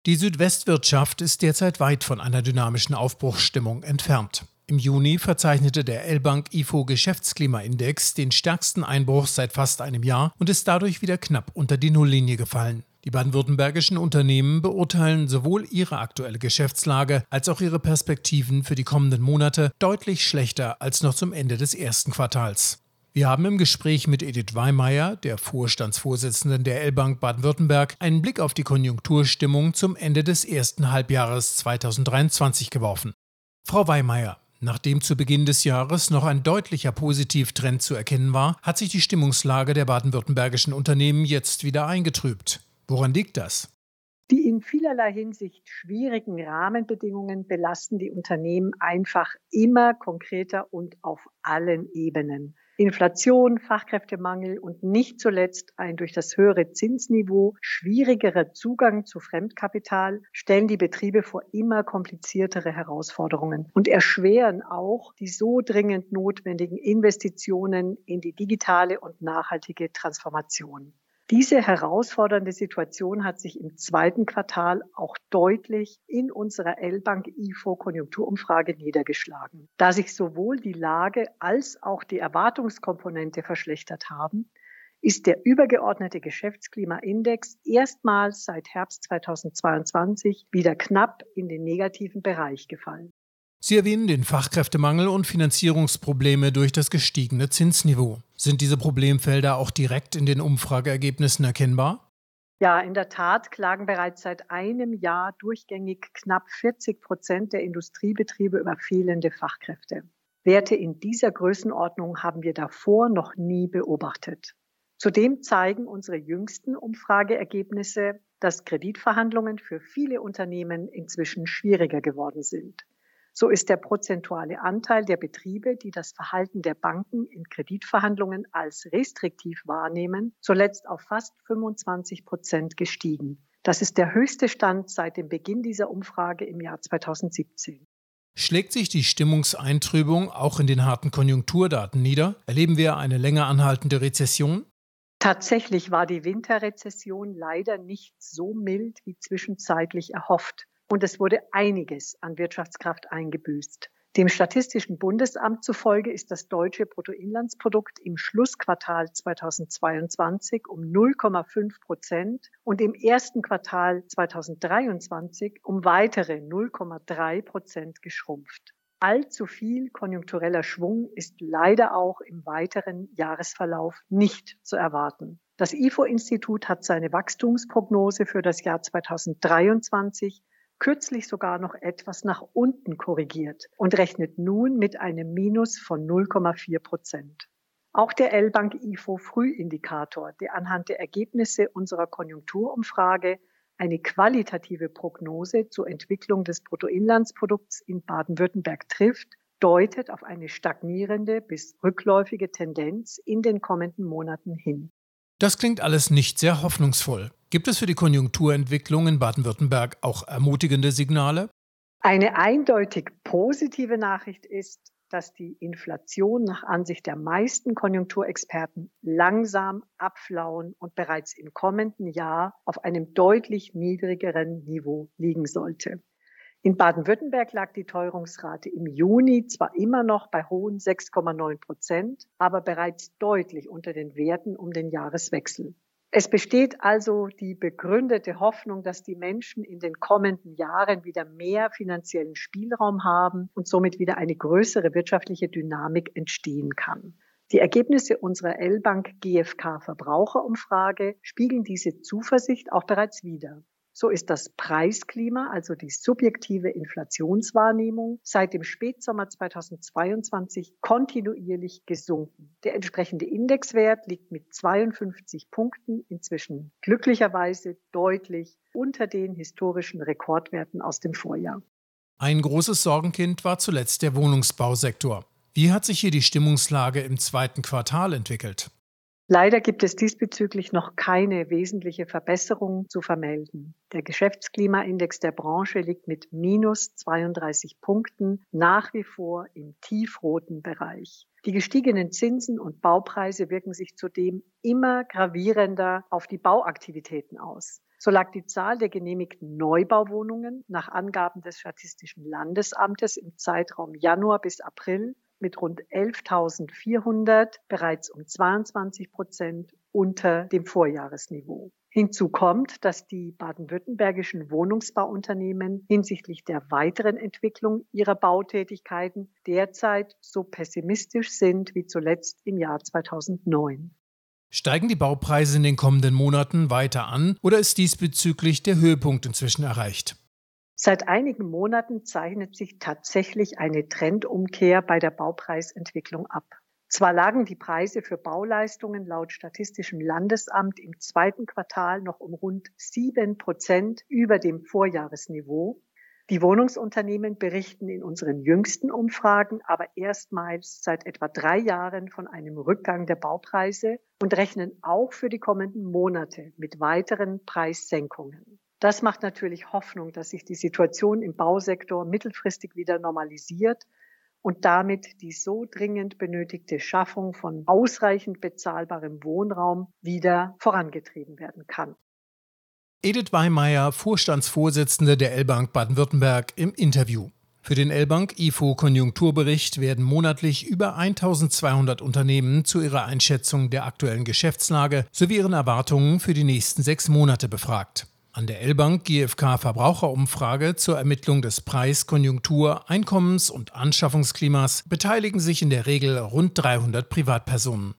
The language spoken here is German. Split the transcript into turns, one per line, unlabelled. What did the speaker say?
Die Südwestwirtschaft ist derzeit weit von einer dynamischen Aufbruchsstimmung entfernt. Im Juni verzeichnete der L-Bank IFO Geschäftsklimaindex den stärksten Einbruch seit fast einem Jahr und ist dadurch wieder knapp unter die Nulllinie gefallen. Die baden-württembergischen Unternehmen beurteilen sowohl ihre aktuelle Geschäftslage als auch ihre Perspektiven für die kommenden Monate deutlich schlechter als noch zum Ende des ersten Quartals. Wir haben im Gespräch mit Edith Weimeyer, der Vorstandsvorsitzenden der L-Bank Baden-Württemberg, einen Blick auf die Konjunkturstimmung zum Ende des ersten Halbjahres 2023 geworfen. Frau Weimeyer, nachdem zu Beginn des Jahres noch ein deutlicher Positivtrend zu erkennen war, hat sich die Stimmungslage der baden-württembergischen Unternehmen jetzt wieder eingetrübt. Woran liegt das?
Die in vielerlei Hinsicht schwierigen Rahmenbedingungen belasten die Unternehmen einfach immer konkreter und auf allen Ebenen. Inflation, Fachkräftemangel und nicht zuletzt ein durch das höhere Zinsniveau schwierigerer Zugang zu Fremdkapital stellen die Betriebe vor immer kompliziertere Herausforderungen und erschweren auch die so dringend notwendigen Investitionen in die digitale und nachhaltige Transformation. Diese herausfordernde Situation hat sich im zweiten Quartal auch deutlich in unserer L-Bank IFO Konjunkturumfrage niedergeschlagen. Da sich sowohl die Lage als auch die Erwartungskomponente verschlechtert haben, ist der übergeordnete Geschäftsklimaindex erstmals seit Herbst 2022 wieder knapp in den negativen Bereich gefallen.
Sie erwähnen den Fachkräftemangel und Finanzierungsprobleme durch das gestiegene Zinsniveau. Sind diese Problemfelder auch direkt in den Umfrageergebnissen erkennbar?
Ja, in der Tat klagen bereits seit einem Jahr durchgängig knapp 40% der Industriebetriebe über fehlende Fachkräfte. Werte in dieser Größenordnung haben wir davor noch nie beobachtet. Zudem zeigen unsere jüngsten Umfrageergebnisse, dass Kreditverhandlungen für viele Unternehmen inzwischen schwieriger geworden sind. So ist der prozentuale Anteil der Betriebe, die das Verhalten der Banken in Kreditverhandlungen als restriktiv wahrnehmen, zuletzt auf fast 25% gestiegen. Das ist der höchste Stand seit dem Beginn dieser Umfrage im Jahr 2017.
Schlägt sich die Stimmungseintrübung auch in den harten Konjunkturdaten nieder? Erleben wir eine länger anhaltende Rezession?
Tatsächlich war die Winterrezession leider nicht so mild wie zwischenzeitlich erhofft. Und es wurde einiges an Wirtschaftskraft eingebüßt. Dem Statistischen Bundesamt zufolge ist das deutsche Bruttoinlandsprodukt im Schlussquartal 2022 um 0,5% und im ersten Quartal 2023 um weitere 0,3% geschrumpft. Allzu viel konjunktureller Schwung ist leider auch im weiteren Jahresverlauf nicht zu erwarten. Das IFO-Institut hat seine Wachstumsprognose für das Jahr 2023 kürzlich sogar noch etwas nach unten korrigiert und rechnet nun mit einem Minus von 0,4%. Auch der L-Bank IFO Frühindikator, der anhand der Ergebnisse unserer Konjunkturumfrage eine qualitative Prognose zur Entwicklung des Bruttoinlandsprodukts in Baden-Württemberg trifft, deutet auf eine stagnierende bis rückläufige Tendenz in den kommenden Monaten hin.
Das klingt alles nicht sehr hoffnungsvoll. Gibt es für die Konjunkturentwicklung in Baden-Württemberg auch ermutigende Signale?
Eine eindeutig positive Nachricht ist, dass die Inflation nach Ansicht der meisten Konjunkturexperten langsam abflauen und bereits im kommenden Jahr auf einem deutlich niedrigeren Niveau liegen sollte. In Baden-Württemberg lag die Teuerungsrate im Juni zwar immer noch bei hohen 6,9%, aber bereits deutlich unter den Werten um den Jahreswechsel. Es besteht also die begründete Hoffnung, dass die Menschen in den kommenden Jahren wieder mehr finanziellen Spielraum haben und somit wieder eine größere wirtschaftliche Dynamik entstehen kann. Die Ergebnisse unserer L-Bank GfK Verbraucherumfrage spiegeln diese Zuversicht auch bereits wider. So ist das Preisklima, also die subjektive Inflationswahrnehmung, seit dem Spätsommer 2022 kontinuierlich gesunken. Der entsprechende Indexwert liegt mit 52 Punkten inzwischen glücklicherweise deutlich unter den historischen Rekordwerten aus dem Vorjahr.
Ein großes Sorgenkind war zuletzt der Wohnungsbausektor. Wie hat sich hier die Stimmungslage im zweiten Quartal entwickelt?
Leider gibt es diesbezüglich noch keine wesentliche Verbesserung zu vermelden. Der Geschäftsklimaindex der Branche liegt mit minus 32 Punkten nach wie vor im tiefroten Bereich. Die gestiegenen Zinsen und Baupreise wirken sich zudem immer gravierender auf die Bauaktivitäten aus. So lag die Zahl der genehmigten Neubauwohnungen nach Angaben des Statistischen Landesamtes im Zeitraum Januar bis April mit rund 11.400 bereits um 22% unter dem Vorjahresniveau. Hinzu kommt, dass die baden-württembergischen Wohnungsbauunternehmen hinsichtlich der weiteren Entwicklung ihrer Bautätigkeiten derzeit so pessimistisch sind wie zuletzt im Jahr 2009.
Steigen die Baupreise in den kommenden Monaten weiter an oder ist diesbezüglich der Höhepunkt inzwischen erreicht?
Seit einigen Monaten zeichnet sich tatsächlich eine Trendumkehr bei der Baupreisentwicklung ab. Zwar lagen die Preise für Bauleistungen laut Statistischem Landesamt im zweiten Quartal noch um rund 7% über dem Vorjahresniveau. Die Wohnungsunternehmen berichten in unseren jüngsten Umfragen aber erstmals seit etwa 3 Jahren von einem Rückgang der Baupreise und rechnen auch für die kommenden Monate mit weiteren Preissenkungen. Das macht natürlich Hoffnung, dass sich die Situation im Bausektor mittelfristig wieder normalisiert und damit die so dringend benötigte Schaffung von ausreichend bezahlbarem Wohnraum wieder vorangetrieben werden kann.
Edith Weimeyer, Vorstandsvorsitzende der L-Bank Baden-Württemberg, im Interview. Für den L-Bank IFO-Konjunkturbericht werden monatlich über 1.200 Unternehmen zu ihrer Einschätzung der aktuellen Geschäftslage sowie ihren Erwartungen für die nächsten 6 Monate befragt. An der L-Bank GfK Verbraucherumfrage zur Ermittlung des Preis-, Konjunktur-, Einkommens- und Anschaffungsklimas beteiligen sich in der Regel rund 300 Privatpersonen.